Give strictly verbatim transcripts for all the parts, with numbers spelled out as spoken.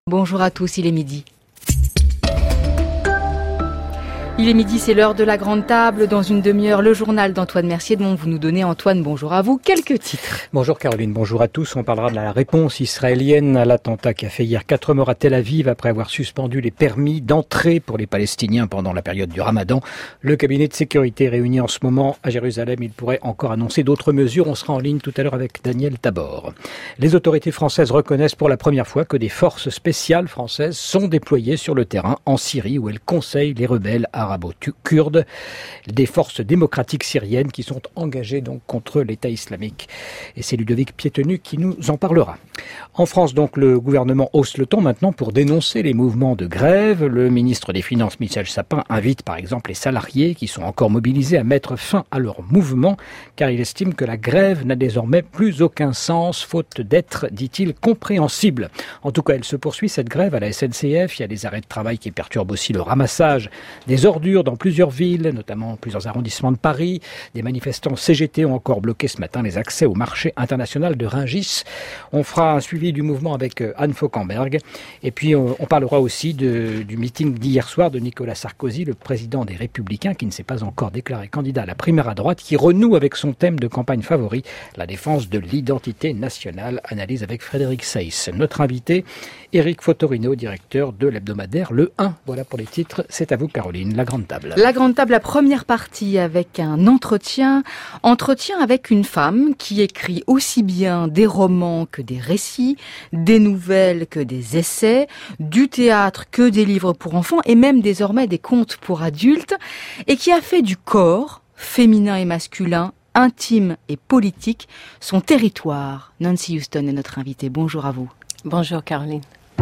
Bonjour à tous, il est midi. Il est midi, c'est l'heure de la grande table. Dans une demi-heure, le journal d'Antoine Mercier, dont vous nous donnez, Antoine, bonjour à vous. Quelques titres. Bonjour Caroline, bonjour à tous. On parlera de la réponse israélienne à l'attentat qui a fait hier quatre morts à Tel Aviv après avoir suspendu les permis d'entrée pour les Palestiniens pendant la période du Ramadan. Le cabinet de sécurité réuni en ce moment à Jérusalem, il pourrait encore annoncer d'autres mesures. On sera en ligne tout à l'heure avec Daniel Tabor. Les autorités françaises reconnaissent pour la première fois que des forces spéciales françaises sont déployées sur le terrain en Syrie où elles conseillent les rebelles arabes. arabo-kurdes, des forces démocratiques syriennes qui sont engagées donc contre l'État islamique. Et c'est Ludovic Piétenu qui nous en parlera. En France, donc, le gouvernement hausse le ton maintenant pour dénoncer les mouvements de grève. Le ministre des Finances, Michel Sapin, invite par exemple les salariés qui sont encore mobilisés à mettre fin à leur mouvement, car il estime que la grève n'a désormais plus aucun sens, faute d'être, dit-il, compréhensible. En tout cas, elle se poursuit, cette grève, à la S N C F. Il y a des arrêts de travail qui perturbent aussi le ramassage des ordures dans plusieurs villes, notamment plusieurs arrondissements de Paris. Des manifestants C G T ont encore bloqué ce matin les accès au marché international de Rungis. On fera un suivi du mouvement avec Anne Fauquemberg. Et puis on, on parlera aussi de, du meeting d'hier soir de Nicolas Sarkozy, le président des Républicains, qui ne s'est pas encore déclaré candidat à la primaire à droite, qui renoue avec son thème de campagne favori, la défense de l'identité nationale. Analyse avec Frédéric Seyss. Notre invité, Éric Fotorino, directeur de l'hebdomadaire Le un. Voilà pour les titres. C'est à vous, Caroline. La grande table. La grande table, la première partie avec un entretien. Entretien avec une femme qui écrit aussi bien des romans que des récits, des nouvelles que des essais, du théâtre que des livres pour enfants et même désormais des contes pour adultes, et qui a fait du corps, féminin et masculin, intime et politique, son territoire. Nancy Houston est notre invitée. Bonjour à vous. Bonjour Caroline.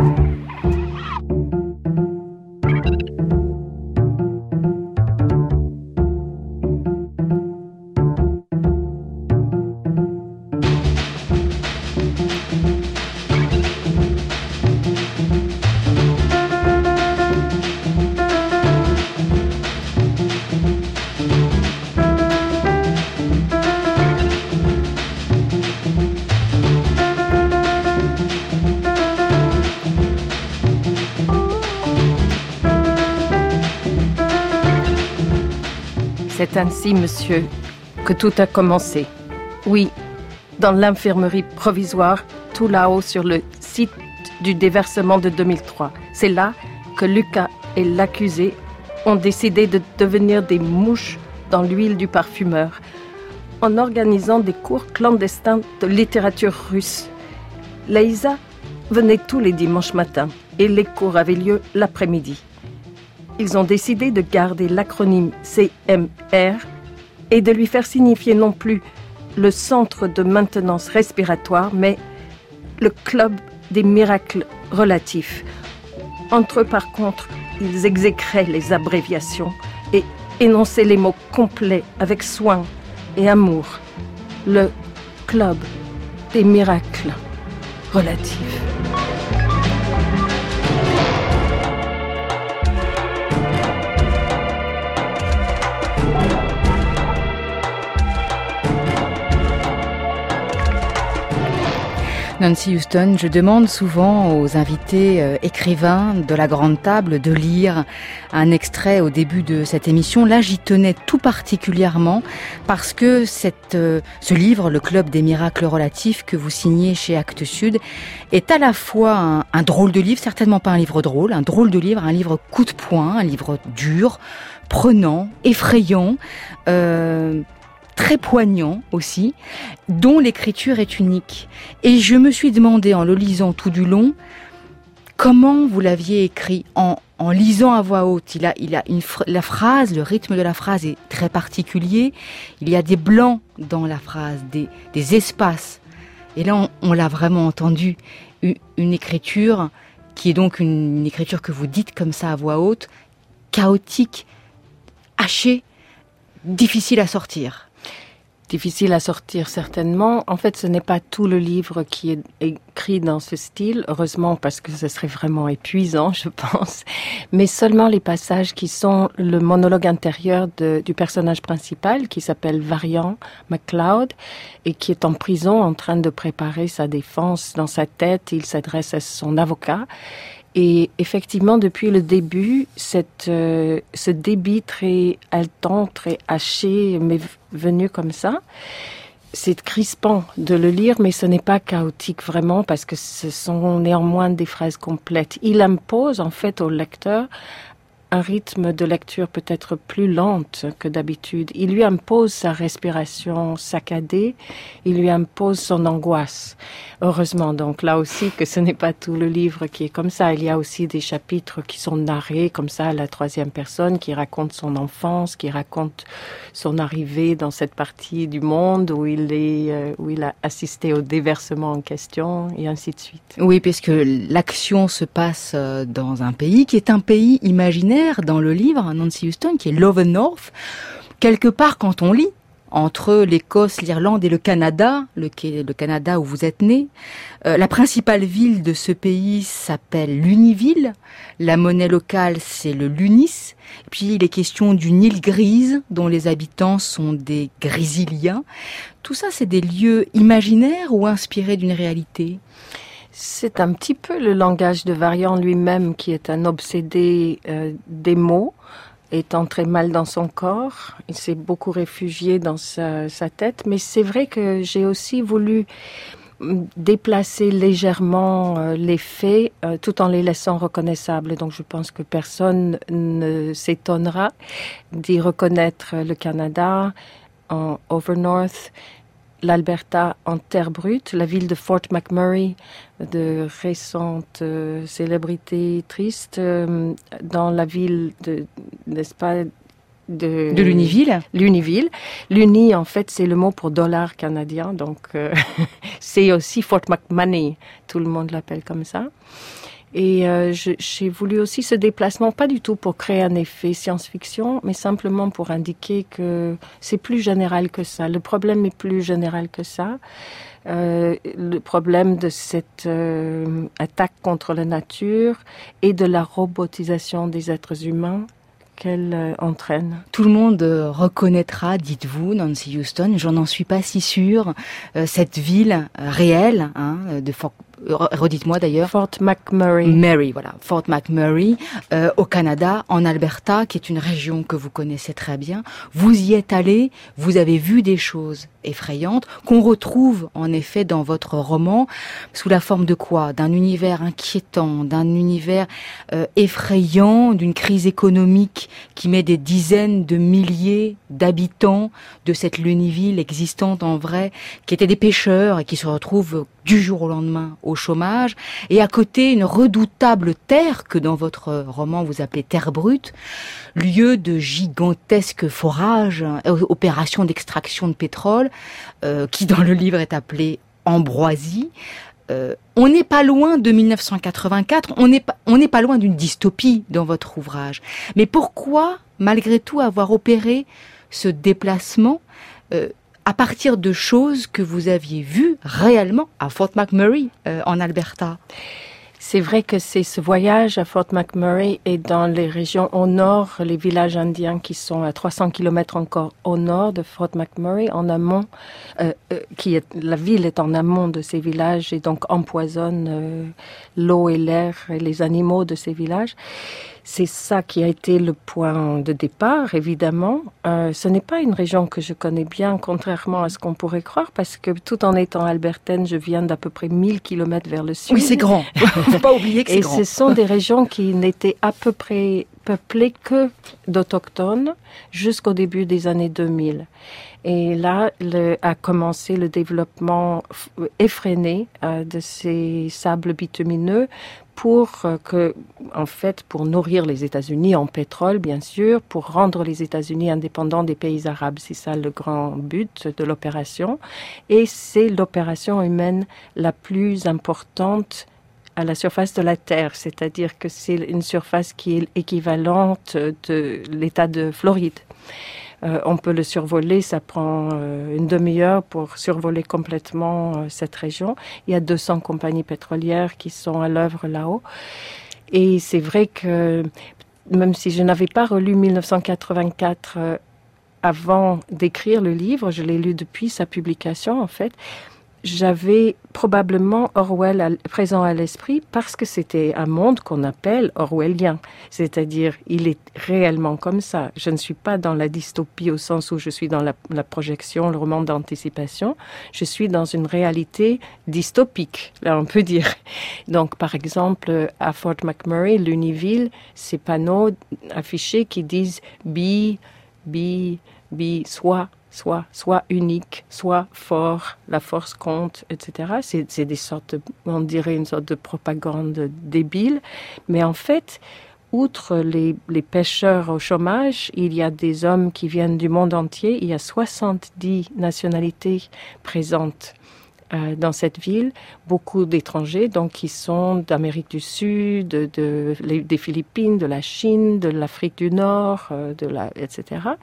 C'est ainsi, monsieur, que tout a commencé. Oui, dans l'infirmerie provisoire, tout là-haut sur le site du déversement de deux mille trois. C'est là que Lucas et l'accusé ont décidé de devenir des mouches dans l'huile du parfumeur, en organisant des cours clandestins de littérature russe. Laïsa venait tous les dimanches matins et les cours avaient lieu l'après-midi. Ils ont décidé de garder l'acronyme C M R et de lui faire signifier non plus le Centre de maintenance respiratoire, mais le Club des miracles relatifs. Entre eux, par contre, ils exécraient les abréviations et énonçaient les mots complets avec soin et amour. Le Club des miracles relatifs. Nancy Houston, je demande souvent aux invités euh, écrivains de la grande table de lire un extrait au début de cette émission. Là, j'y tenais tout particulièrement parce que cette, euh, ce livre, Le Club des miracles relatifs, que vous signez chez Actes Sud, est à la fois un, un drôle de livre, certainement pas un livre drôle, un drôle de livre, un livre coup de poing, un livre dur, prenant, effrayant, euh, très poignant aussi, dont l'écriture est unique. Et je me suis demandé, en le lisant tout du long, comment vous l'aviez écrit en, en lisant à voix haute. Il a, il a une, la phrase, le rythme de la phrase est très particulier. Il y a des blancs dans la phrase, des, des espaces. Et là, on, on l'a vraiment entendu. Une, une écriture qui est donc une, une écriture que vous dites comme ça à voix haute, chaotique, hachée, difficile à sortir. difficile à sortir certainement. En fait, ce n'est pas tout le livre qui est écrit dans ce style, heureusement, parce que ce serait vraiment épuisant, je pense, mais seulement les passages qui sont le monologue intérieur de, du personnage principal, qui s'appelle Varian MacLeod, et qui est en prison en train de préparer sa défense. Dans sa tête, il s'adresse à son avocat. Et effectivement, depuis le début, cette, euh, ce débit très haletant, très haché m'est venu comme ça. C'est crispant de le lire, mais ce n'est pas chaotique vraiment, parce que ce sont néanmoins des phrases complètes. Il impose en fait au lecteur un rythme de lecture peut-être plus lente que d'habitude. Il lui impose sa respiration saccadée, il lui impose son angoisse. Heureusement donc là aussi que ce n'est pas tout le livre qui est comme ça. Il y a aussi des chapitres qui sont narrés comme ça à la troisième personne, qui racontent son enfance, qui racontent son arrivée dans cette partie du monde où il est, euh, où il a assisté au déversement en question et ainsi de suite. Oui, puisque l'action se passe dans un pays qui est un pays imaginaire dans le livre, Nancy Huston, qui est Lothian North. Quelque part, quand on lit, entre l'Écosse, l'Irlande et le Canada, le, le Canada où vous êtes né, euh, la principale ville de ce pays s'appelle Luniville. La monnaie locale, c'est le lunis. Et puis, il est question d'une île grise dont les habitants sont des Grésiliens. Tout ça, c'est des lieux imaginaires ou inspirés d'une réalité ? C'est un petit peu le langage de Varian lui-même qui est un obsédé euh, des mots, étant très mal dans son corps. Il s'est beaucoup réfugié dans sa, sa tête, mais c'est vrai que j'ai aussi voulu déplacer légèrement euh, les faits euh, tout en les laissant reconnaissables. Donc je pense que personne ne s'étonnera d'y reconnaître le Canada en Overnorth, l'Alberta en terre brute, la ville de Fort McMurray, de récentes euh, célébrités tristes, euh, dans la ville de, n'est-ce pas, de, de Luniville. Luniville. Luni, en fait, c'est le mot pour dollar canadien, donc euh, c'est aussi Fort McMoney, tout le monde l'appelle comme ça. Et euh, je, j'ai voulu aussi ce déplacement, pas du tout pour créer un effet science-fiction, mais simplement pour indiquer que c'est plus général que ça. Le problème est plus général que ça. Euh, le problème de cette euh, attaque contre la nature et de la robotisation des êtres humains qu'elle euh, entraîne. Tout le monde euh, reconnaîtra, dites-vous, Nancy Huston, j'en en suis pas si sûre, euh, cette ville euh, réelle, hein, de Fort, euh, redites-moi d'ailleurs. Fort McMurray. Mary, voilà, Fort McMurray, euh, au Canada, en Alberta, qui est une région que vous connaissez très bien. Vous y êtes allé, vous avez vu des choses effrayantes qu'on retrouve en effet dans votre roman, sous la forme de quoi ? D'un univers inquiétant, d'un univers euh, effrayant, d'une crise économique qui met des dizaines de milliers d'habitants de cette Luniville existante en vrai, qui étaient des pêcheurs et qui se retrouvent du jour au lendemain au chômage, et à côté une redoutable terre que dans votre roman vous appelez terre brute, lieu de gigantesques forages, opérations d'extraction de pétrole, euh, qui dans le livre est appelée Ambroisie. Euh, on n'est pas loin de mille neuf cent quatre-vingt-quatre, on n'est pas, on n'est pas loin d'une dystopie dans votre ouvrage. Mais pourquoi, malgré tout, avoir opéré ce déplacement euh, à partir de choses que vous aviez vues réellement à Fort McMurray, euh, en Alberta ? C'est vrai que c'est ce voyage à Fort McMurray et dans les régions au nord, les villages indiens qui sont à trois cents kilomètres encore au nord de Fort McMurray, en amont, euh, euh, qui est, la ville est en amont de ces villages et donc empoisonne euh, l'eau et l'air et les animaux de ces villages. C'est ça qui a été le point de départ, évidemment. Euh, ce n'est pas une région que je connais bien, contrairement à ce qu'on pourrait croire, parce que tout en étant albertaine, je viens d'à peu près mille kilomètres vers le sud. Oui, c'est grand. Faut pas oublier que c'est et grand. Et ce sont des régions qui n'étaient à peu près peuplées que d'autochtones jusqu'au début des années deux mille. Et là le, a commencé le développement effréné euh, de ces sables bitumineux pour euh, que, en fait, pour nourrir les États-Unis en pétrole, bien sûr, pour rendre les États-Unis indépendants des pays arabes. C'est ça le grand but de l'opération. Et c'est l'opération humaine la plus importante à la surface de la Terre, c'est-à-dire que c'est une surface qui est équivalente de l'État de Floride. Euh, on peut le survoler, ça prend euh, une demi-heure pour survoler complètement euh, cette région. Il y a deux cents compagnies pétrolières qui sont à l'œuvre là-haut. Et c'est vrai que même si je n'avais pas relu mille neuf cent quatre-vingt-quatre euh, avant d'écrire le livre, je l'ai lu depuis sa publication en fait, j'avais probablement Orwell à, présent à l'esprit parce que c'était un monde qu'on appelle orwellien. C'est-à-dire, il est réellement comme ça. Je ne suis pas dans la dystopie au sens où je suis dans la, la projection, le roman d'anticipation. Je suis dans une réalité dystopique, là on peut dire. Donc, par exemple, à Fort McMurray, Lunéville, ces panneaux affichés qui disent « be, be, be, soit ». Soit, soit unique, soit fort, la force compte, et cetera. C'est, c'est des sortes, de, on dirait une sorte de propagande débile. Mais en fait, outre les, les pêcheurs au chômage, il y a des hommes qui viennent du monde entier. Il y a soixante-dix nationalités présentes euh, dans cette ville. Beaucoup d'étrangers, donc qui sont d'Amérique du Sud, de, de, de, des Philippines, de la Chine, de l'Afrique du Nord, euh, de la, et cetera.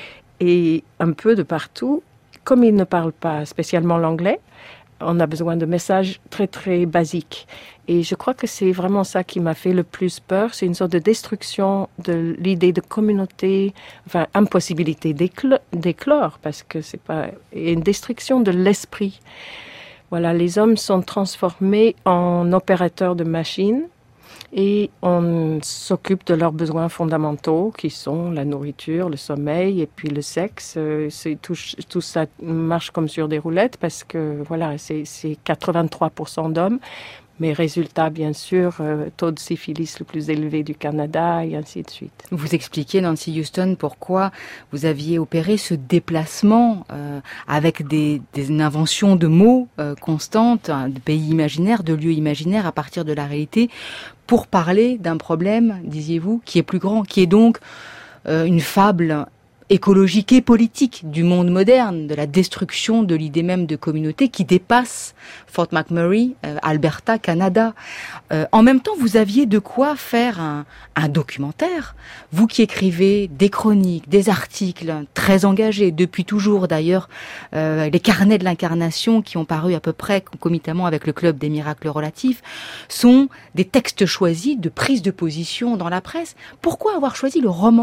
Et un peu de partout, comme ils ne parlent pas spécialement l'anglais, on a besoin de messages très très basiques. Et je crois que c'est vraiment ça qui m'a fait le plus peur. C'est une sorte de destruction de l'idée de communauté, enfin impossibilité d'éclore, d'éclore parce que c'est pas et une destruction de l'esprit. Voilà, les hommes sont transformés en opérateurs de machines. Et on s'occupe de leurs besoins fondamentaux qui sont la nourriture, le sommeil et puis le sexe. C'est tout, tout ça marche comme sur des roulettes parce que voilà, c'est, c'est quatre-vingt-trois pour cent d'hommes. Mais résultat, bien sûr, euh, taux de syphilis le plus élevé du Canada et ainsi de suite. Vous expliquez, Nancy Houston, pourquoi vous aviez opéré ce déplacement euh, avec des, des inventions de mots euh, constantes, hein, de pays imaginaires, de lieux imaginaires à partir de la réalité, pour parler d'un problème, disiez-vous, qui est plus grand, qui est donc euh, une fable écologique et politique du monde moderne, de la destruction de l'idée même de communauté qui dépasse Fort McMurray, euh, Alberta, Canada. Euh, en même temps, vous aviez de quoi faire un, un documentaire. Vous qui écrivez des chroniques, des articles très engagés, depuis toujours d'ailleurs, euh, les carnets de l'incarnation qui ont paru à peu près concomitamment avec le Club des miracles relatifs, sont des textes choisis de prise de position dans la presse. Pourquoi avoir choisi le roman ?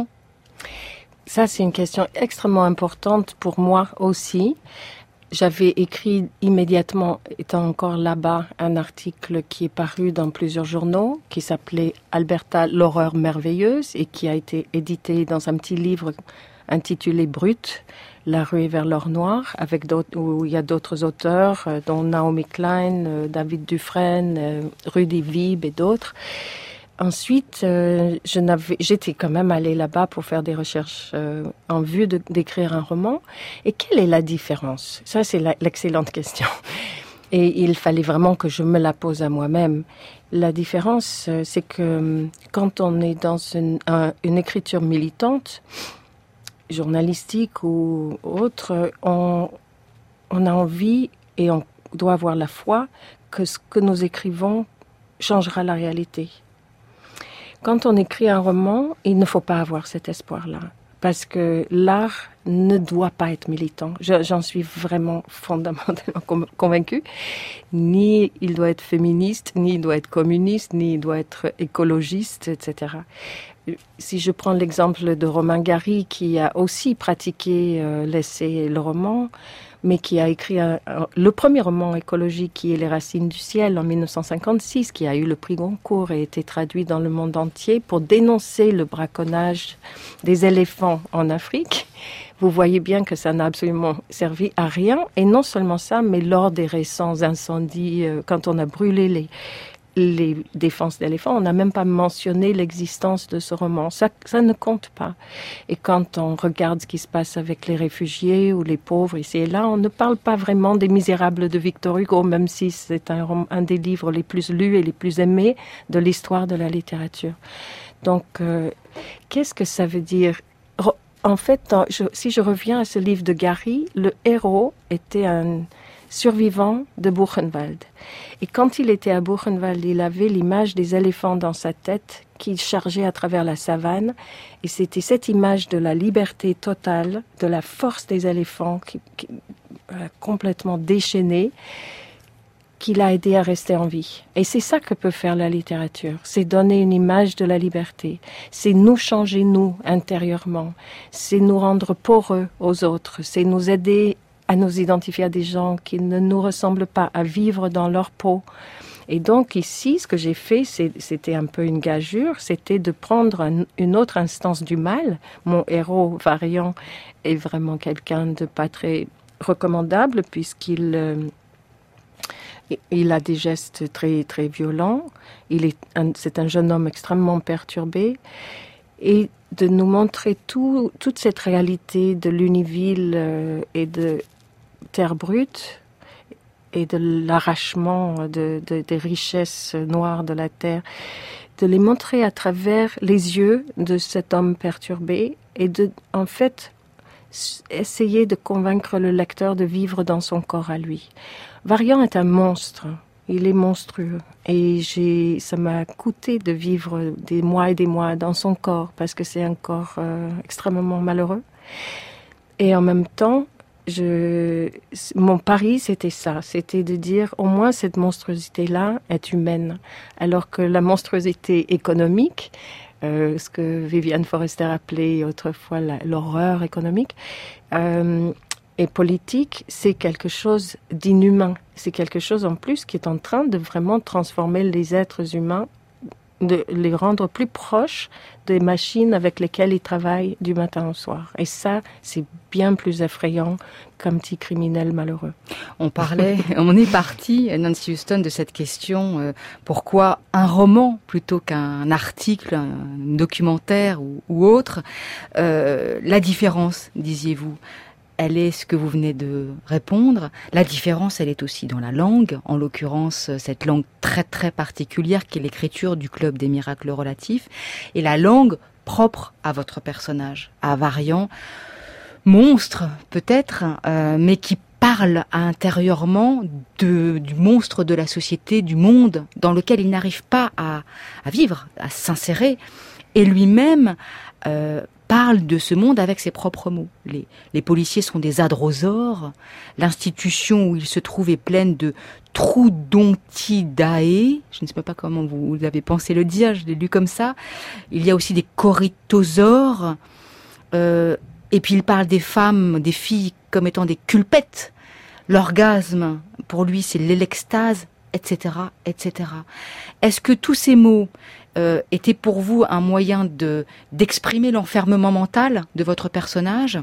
Ça, c'est une question extrêmement importante pour moi aussi. J'avais écrit immédiatement, étant encore là-bas, un article qui est paru dans plusieurs journaux, qui s'appelait « Alberta, l'horreur merveilleuse » et qui a été édité dans un petit livre intitulé « Brut, la ruée vers l'or noir », avec d'autres, où il y a d'autres auteurs, dont Naomi Klein, David Dufresne, Rudy Wiebe et d'autres. Ensuite, euh, je n'avais, j'étais quand même allée là-bas pour faire des recherches euh, en vue de, d'écrire un roman. Et quelle est la différence ? Ça, c'est la, l'excellente question. Et il fallait vraiment que je me la pose à moi-même. La différence, euh, c'est que quand on est dans une, un, une écriture militante, journalistique ou autre, on, on a envie et on doit avoir la foi que ce que nous écrivons changera la réalité. Quand on écrit un roman, il ne faut pas avoir cet espoir-là. Parce que l'art ne doit pas être militant. Je, j'en suis vraiment fondamentalement convaincue. Ni il doit être féministe, ni il doit être communiste, ni il doit être écologiste, et cetera. Si je prends l'exemple de Romain Gary, qui a aussi pratiqué euh, l'essai et le roman, mais qui a écrit un, un, le premier roman écologique qui est Les Racines du ciel en dix-neuf cent cinquante-six, qui a eu le prix Goncourt et été traduit dans le monde entier pour dénoncer le braconnage des éléphants en Afrique. Vous voyez bien que ça n'a absolument servi à rien. Et non seulement ça, mais lors des récents incendies, euh, quand on a brûlé les, les défenses d'éléphants, on n'a même pas mentionné l'existence de ce roman. Ça, ça ne compte pas. Et quand on regarde ce qui se passe avec les réfugiés ou les pauvres ici et là, on ne parle pas vraiment des Misérables de Victor Hugo, même si c'est un, un des livres les plus lus et les plus aimés de l'histoire de la littérature. Donc, euh, qu'est-ce que ça veut dire ? En fait, je, si je reviens à ce livre de Gary, le héros était un, survivant de Buchenwald. Et quand il était à Buchenwald, il avait l'image des éléphants dans sa tête qui chargeaient à travers la savane. Et c'était cette image de la liberté totale, de la force des éléphants qui, qui, euh, complètement déchaînée, qui l'a aidé à rester en vie. Et c'est ça que peut faire la littérature. C'est donner une image de la liberté. C'est nous changer, nous, intérieurement. C'est nous rendre poreux aux autres. C'est nous aider à nous identifier à des gens qui ne nous ressemblent pas, à vivre dans leur peau. Et donc ici, ce que j'ai fait, c'est, c'était un peu une gageure, c'était de prendre un, une autre instance du mal. Mon héros Varian est vraiment quelqu'un de pas très recommandable puisqu'il... Euh, Il a des gestes très, très violents. Il est un, c'est un jeune homme extrêmement perturbé. Et de nous montrer tout, toute cette réalité de l'univille euh, et de terre brute et de l'arrachement de, de, des richesses noires de la terre, de les montrer à travers les yeux de cet homme perturbé et de, en fait, essayer de convaincre le lecteur de vivre dans son corps à lui. Varian est un monstre, il est monstrueux et j'ai, ça m'a coûté de vivre des mois et des mois dans son corps parce que c'est un corps euh, extrêmement malheureux. Et en même temps, je, mon pari c'était ça, c'était de dire au moins cette monstruosité-là est humaine, alors que la monstruosité économique, euh, ce que Viviane Forrester appelait autrefois la, l'horreur économique, euh, et politique, c'est quelque chose d'inhumain. C'est quelque chose en plus qui est en train de vraiment transformer les êtres humains, de les rendre plus proches des machines avec lesquelles ils travaillent du matin au soir. Et ça, c'est bien plus effrayant qu'un petit criminel malheureux. On parlait, on est parti, Nancy Huston, de cette question, euh, pourquoi un roman plutôt qu'un article, un documentaire ou, ou autre. Euh, la différence, disiez-vous, elle est ce que vous venez de répondre. La différence, elle est aussi dans la langue, en l'occurrence cette langue très très particulière qui est l'écriture du Club des miracles relatifs, et la langue propre à votre personnage, à Varian, monstre peut-être, euh, mais qui parle intérieurement de, du monstre de la société, du monde dans lequel il n'arrive pas à, à vivre, à s'insérer, et lui-même euh, parle de ce monde avec ses propres mots. Les, les policiers sont des adrosaures, l'institution où ils se trouvent est pleine de troudontidae, je ne sais pas comment vous, vous avez pensé le dire, je l'ai lu comme ça. Il y a aussi des corythosaures, euh, et puis il parle des femmes, des filles comme étant des culpettes. L'orgasme, pour lui, c'est l'élextase, et cetera, et cetera. Est-ce que tous ces mots euh, étaient pour vous un moyen de d'exprimer l'enfermement mental de votre personnage?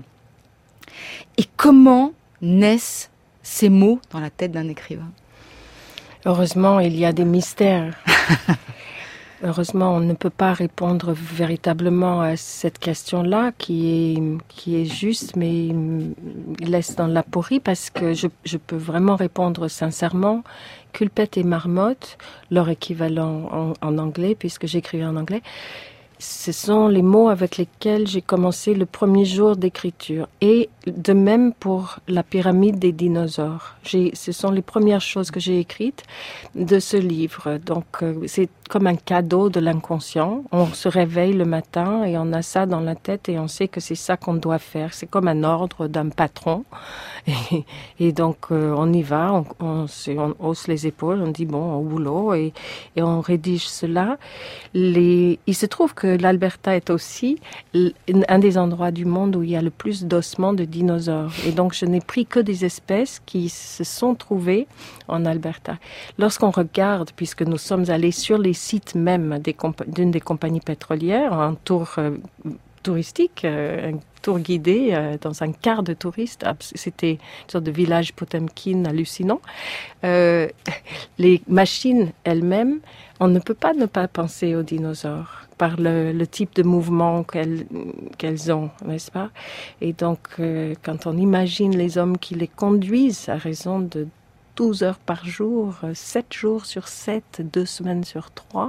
Et comment naissent ces mots dans la tête d'un écrivain? Heureusement, il y a des mystères. Heureusement, on ne peut pas répondre véritablement à cette question-là qui est, qui est juste, mais laisse dans l'aporie parce que je, je peux vraiment répondre sincèrement. Culpette et marmotte, leur équivalent en, en anglais, puisque j'écrivais en anglais, ce sont les mots avec lesquels j'ai commencé le premier jour d'écriture. Et de même pour la pyramide des dinosaures. J'ai, ce sont les premières choses que j'ai écrites de ce livre. Donc, euh, c'est comme un cadeau de l'inconscient. On se réveille le matin et on a ça dans la tête et on sait que c'est ça qu'on doit faire. C'est comme un ordre d'un patron. Et, et donc, euh, on y va, on, on, on hausse les épaules, on dit bon, au boulot et, et on rédige cela. Les, il se trouve que l'Alberta est aussi un des endroits du monde où il y a le plus d'ossements de dinosaures. Et donc, je n'ai pris que des espèces qui se sont trouvées en Alberta. Lorsqu'on regarde, puisque nous sommes allés sur les sites même des compa- d'une des compagnies pétrolières, un tour euh, touristique, euh, un tour guidé euh, dans un quart de touristes, c'était une sorte de village Potemkin hallucinant. Euh, les machines elles-mêmes, on ne peut pas ne pas penser aux dinosaures par le, le type de mouvement qu'elles, qu'elles ont, n'est-ce pas? Et donc, euh, quand on imagine les hommes qui les conduisent à raison de douze heures par jour, sept jours sur sept, deux semaines sur trois,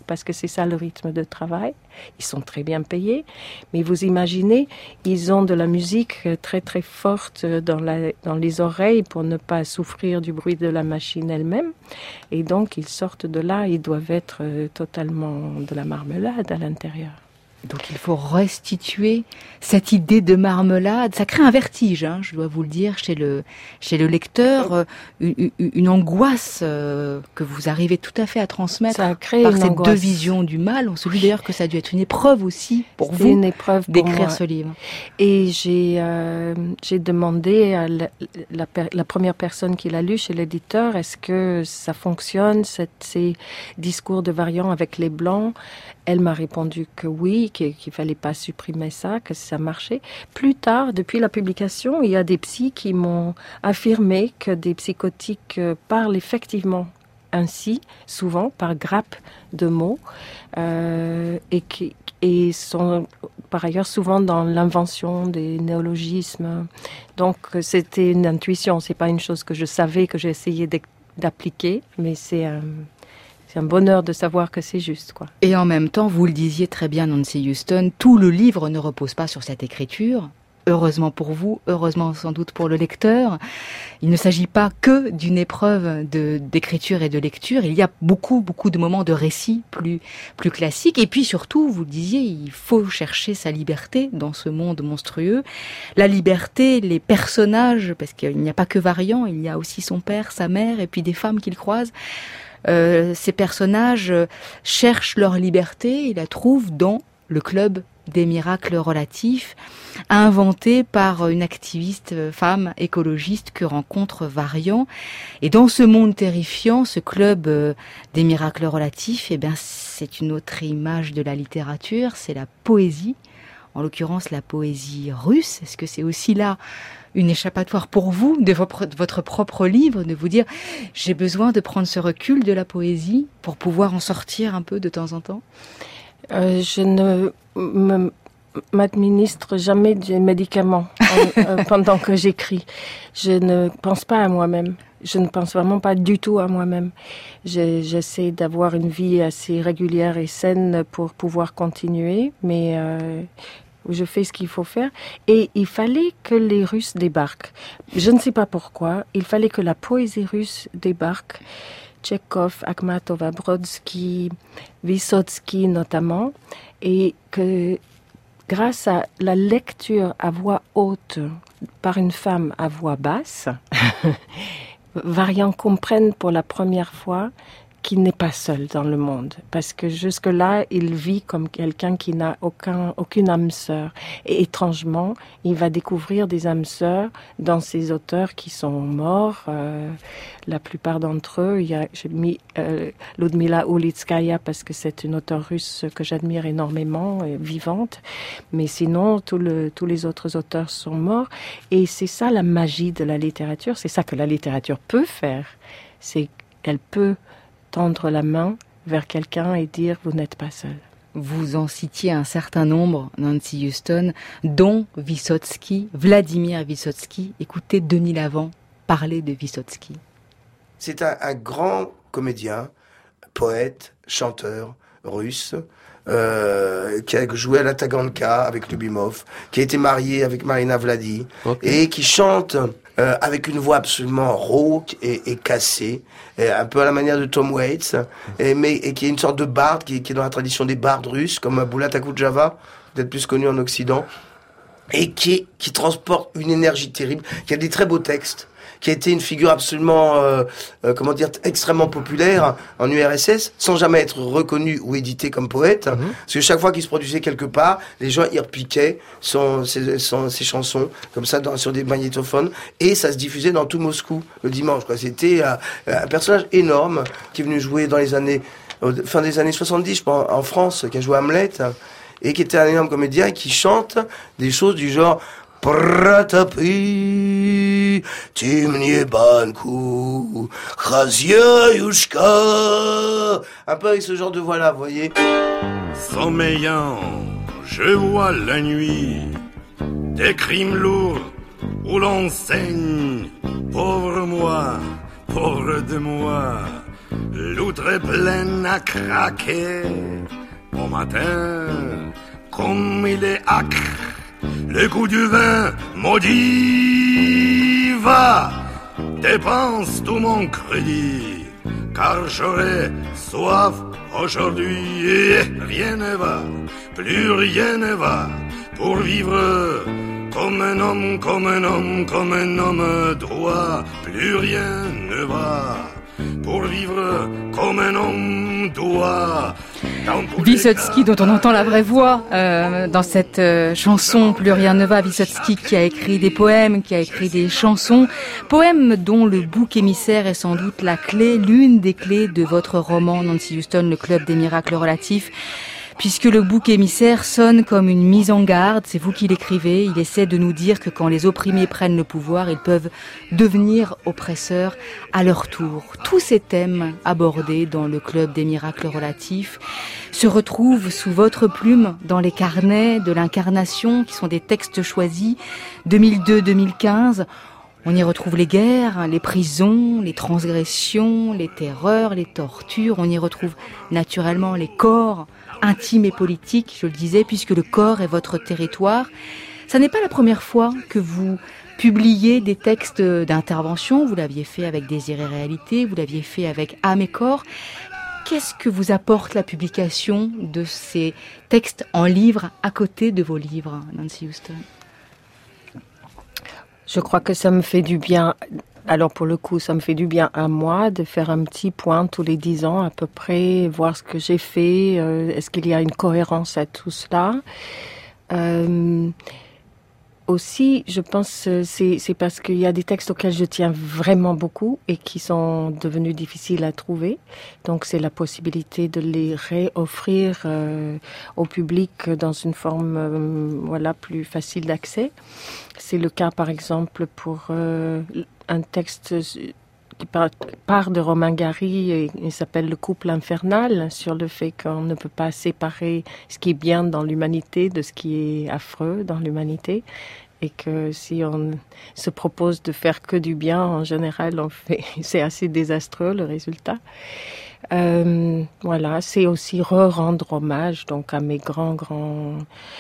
parce que c'est ça le rythme de travail. Ils sont très bien payés, mais vous imaginez, ils ont de la musique très très forte dans, la, dans les oreilles pour ne pas souffrir du bruit de la machine elle-même. Et donc ils sortent de là, ils doivent être totalement de la marmelade à l'intérieur. Donc il faut restituer cette idée de marmelade. Ça crée un vertige, hein, je dois vous le dire, chez le, chez le lecteur, euh, une, une angoisse euh, que vous arrivez tout à fait à transmettre ça a créé par une ces angoisse. deux visions du mal. On se dit d'ailleurs que ça a dû être une épreuve aussi pour C'était vous une épreuve pour d'écrire moi. ce livre. Et j'ai, euh, j'ai demandé à la, la, la première personne qui l'a lu chez l'éditeur, est-ce que ça fonctionne, cette, ces discours de variants avec les blancs? Elle m'a répondu que oui, qu'il ne fallait pas supprimer ça, que ça marchait. Plus tard, depuis la publication, il y a des psys qui m'ont affirmé que des psychotiques parlent effectivement ainsi, souvent par grappe de mots, euh, et qui et sont par ailleurs souvent dans l'invention des néologismes. Donc c'était une intuition, c'est pas une chose que je savais, que j'ai essayé d'appliquer, mais c'est un... C'est un bonheur de savoir que c'est juste, quoi. Et en même temps, vous le disiez très bien, Nancy Houston, tout le livre ne repose pas sur cette écriture. Heureusement pour vous, heureusement sans doute pour le lecteur. Il ne s'agit pas que d'une épreuve de, d'écriture et de lecture. Il y a beaucoup, beaucoup de moments de récit plus, plus classiques. Et puis surtout, vous le disiez, il faut chercher sa liberté dans ce monde monstrueux. La liberté, les personnages, parce qu'il n'y a pas que Variant, il y a aussi son père, sa mère, et puis des femmes qu'il croise. Euh, ces personnages cherchent leur liberté et la trouvent dans le club des miracles relatifs, inventé par une activiste femme écologiste que rencontre Variant. Et dans ce monde terrifiant, ce club des miracles relatifs, eh bien, c'est une autre image de la littérature, c'est la poésie, en l'occurrence la poésie russe. Est-ce que c'est aussi là une échappatoire pour vous, de votre, de votre propre livre, de vous dire j'ai besoin de prendre ce recul de la poésie pour pouvoir en sortir un peu de temps en temps? euh, Je ne me, m'administre jamais des médicaments en, euh, pendant que j'écris. Je ne pense pas à moi-même. Je ne pense vraiment pas du tout à moi-même. Je, j'essaie d'avoir une vie assez régulière et saine pour pouvoir continuer, mais... Euh, je fais ce qu'il faut faire. Et il fallait que les Russes débarquent. Je ne sais pas pourquoi. Il fallait que la poésie russe débarque. Tchekhov, Akhmatova, Brodsky, Vysotsky notamment. Et que grâce à la lecture à voix haute par une femme à voix basse, Variant comprenne pour la première fois qu'il n'est pas seul dans le monde, parce que jusque-là, il vit comme quelqu'un qui n'a aucun, aucune âme sœur. Et étrangement, il va découvrir des âmes sœurs dans ces auteurs qui sont morts. Euh, la plupart d'entre eux, il y a, j'ai mis euh, Ludmila Ulitskaya parce que c'est une auteure russe que j'admire énormément, euh, vivante. Mais sinon, tout le, tous les autres auteurs sont morts. Et c'est ça la magie de la littérature. C'est ça que la littérature peut faire. C'est qu'elle peut tendre la main vers quelqu'un et dire « vous n'êtes pas seul ». Vous en citiez un certain nombre, Nancy Houston, dont Vysotsky, Vladimir Vysotsky. Écoutez Denis Lavant parler de Vysotsky. C'est un, un grand comédien, poète, chanteur russe, euh, qui a joué à la Taganka avec Lubimov, qui a été marié avec Marina Vladi, okay. Et qui chante euh, avec une voix absolument rauque et, et cassée, et un peu à la manière de Tom Waits, et, mais, et qui est une sorte de barde, qui, qui est dans la tradition des bardes russes, comme Bulat Akutjava, peut-être plus connu en Occident, et qui, qui transporte une énergie terrible, qui a des très beaux textes, qui a été une figure absolument, euh, euh, comment dire, extrêmement populaire en U R S S, sans jamais être reconnu ou édité comme poète. Mmh. Parce que chaque fois qu'il se produisait quelque part, les gens y repiquaient son, ses, son, ses chansons, comme ça, dans, sur des magnétophones, et ça se diffusait dans tout Moscou le dimanche, quoi. C'était euh, un personnage énorme qui est venu jouer dans les années, euh, fin des années soixante-dix, je pense, en France, qui a joué Hamlet, et qui était un énorme comédien et qui chante des choses du genre Протопи, ты мне банку, хозяюшка. Un peu avec ce genre de voix-là, vous voyez. Sommeillant, je vois la nuit des crimes lourds où l'on saigne. Pauvre moi, pauvre de moi, l'outre est pleine à craquer. Au matin, comme il est acre, le goût du vin maudit va, dépense tout mon crédit, car j'aurai soif aujourd'hui et rien ne va, plus rien ne va, pour vivre comme un homme, comme un homme, comme un homme droit, plus rien ne va, pour vivre comme un homme doit. Vysotsky, dont on entend la vraie voix euh, dans cette euh, chanson Plus rien ne va. Vysotsky qui a écrit des poèmes, qui a écrit des chansons, poèmes dont le bouc émissaire est sans doute la clé, l'une des clés de votre roman Nancy Houston, Le Club des miracles relatifs. Puisque le bouc émissaire sonne comme une mise en garde, c'est vous qui l'écrivez, il essaie de nous dire que quand les opprimés prennent le pouvoir, ils peuvent devenir oppresseurs à leur tour. Tous ces thèmes abordés dans le Club des miracles relatifs se retrouvent sous votre plume dans les carnets de l'incarnation, qui sont des textes choisis deux mille deux deux mille quinze. On y retrouve les guerres, les prisons, les transgressions, les terreurs, les tortures. On y retrouve naturellement les corps intimes et politiques, je le disais, puisque le corps est votre territoire. Ça n'est pas la première fois que vous publiez des textes d'intervention. Vous l'aviez fait avec Désir et Réalité, vous l'aviez fait avec Âme et Corps. Qu'est-ce que vous apporte la publication de ces textes en livre à côté de vos livres, Nancy Houston ? Je crois que ça me fait du bien. Alors pour le coup, ça me fait du bien à moi de faire un petit point tous les dix ans à peu près, voir ce que j'ai fait, euh, est-ce qu'il y a une cohérence à tout cela. Euh, aussi, je pense que c'est, c'est parce qu'il y a des textes auxquels je tiens vraiment beaucoup et qui sont devenus difficiles à trouver. Donc c'est la possibilité de les réoffrir euh, au public dans une forme euh, voilà, plus facile d'accès. C'est le cas par exemple pour euh, un texte qui part, part de Romain Gary, et il s'appelle Le couple infernal, sur le fait qu'on ne peut pas séparer ce qui est bien dans l'humanité de ce qui est affreux dans l'humanité, et que si on se propose de faire que du bien, en général, on fait, c'est assez désastreux le résultat. Euh, voilà, c'est aussi re-rendre hommage donc à mes grands, grands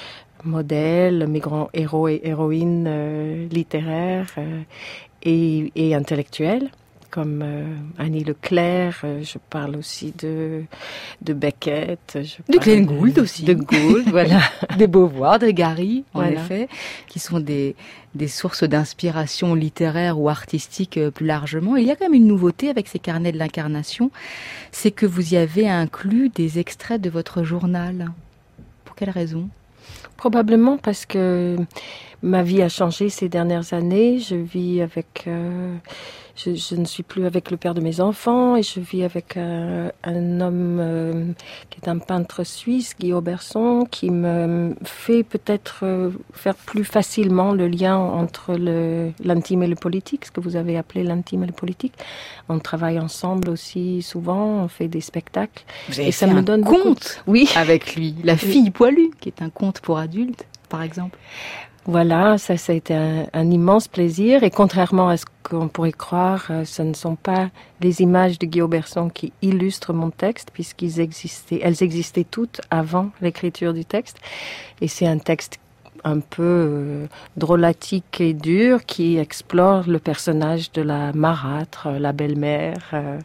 modèles, mes grands héros et héroïnes euh, littéraires euh, et, et intellectuels, comme euh, Annie Leclerc, euh, je parle aussi de, de Beckett. Je de Glenn Gould aussi. De Gould, voilà. Des Beauvoir, de Gary, en voilà. effet, qui sont des, des sources d'inspiration littéraire ou artistique euh, plus largement. Il y a quand même une nouveauté avec ces carnets de l'incarnation, c'est que vous y avez inclus des extraits de votre journal. Pour quelle raison ? Probablement parce que ma vie a changé ces dernières années. Je vis avec... Euh, je, je ne suis plus avec le père de mes enfants et je vis avec euh, un homme euh, qui est un peintre suisse, Guy Auberson, qui me fait peut-être euh, faire plus facilement le lien entre le, l'intime et le politique, ce que vous avez appelé l'intime et le politique. On travaille ensemble aussi souvent, on fait des spectacles. Vous avez et fait ça me un donne conte beaucoup... oui. avec lui, La fille poilue, qui est un conte pour adultes, par exemple. Voilà, ça, ça a été un, un immense plaisir. Et contrairement à ce qu'on pourrait croire, ce ne sont pas les images de Guy Auberson qui illustrent mon texte, puisqu'ils existaient, elles existaient toutes avant l'écriture du texte. Et c'est un texte un peu euh, drôlatique et dur qui explore le personnage de la marâtre, la belle-mère. Euh,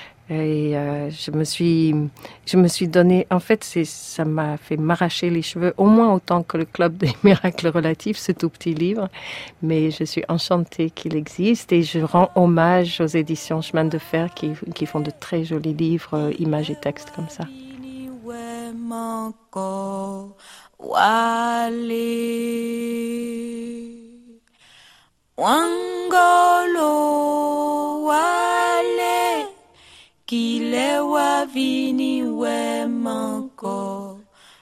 Et euh, je me suis, je me suis donné, en fait, c'est, ça m'a fait m'arracher les cheveux, au moins autant que le Club des miracles relatifs, ce tout petit livre. Mais je suis enchantée qu'il existe et je rends hommage aux éditions Chemin de Fer qui, qui font de très jolis livres, euh, images et textes comme ça. Kile wa vini we manko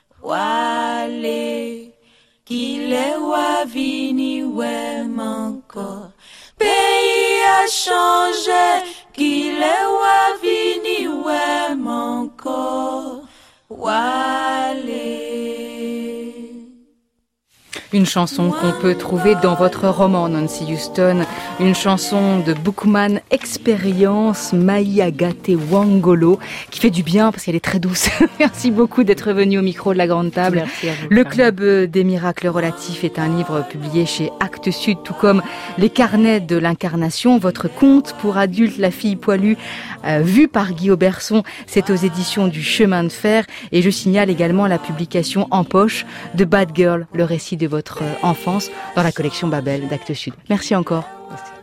wale Kile wa vini we manko Pays a changé Kile wa vini we manko wale. Une chanson qu'on peut trouver dans votre roman, Nancy Houston. Une chanson de Boukman Expérience, Maïagate Wangolo, qui fait du bien parce qu'elle est très douce. Merci beaucoup d'être venu au micro de la Grande Table. Merci à vous. Le Club des Miracles Relatifs est un livre publié chez Actes Sud, tout comme Les Carnets de l'Incarnation, votre conte pour adultes, La fille poilue, euh, vu par Guy Auberson. C'est aux éditions du Chemin de Fer. Et je signale également la publication en poche de Bad Girl, le récit de votre enfance, dans la collection Babel d'Actes Sud. Merci encore.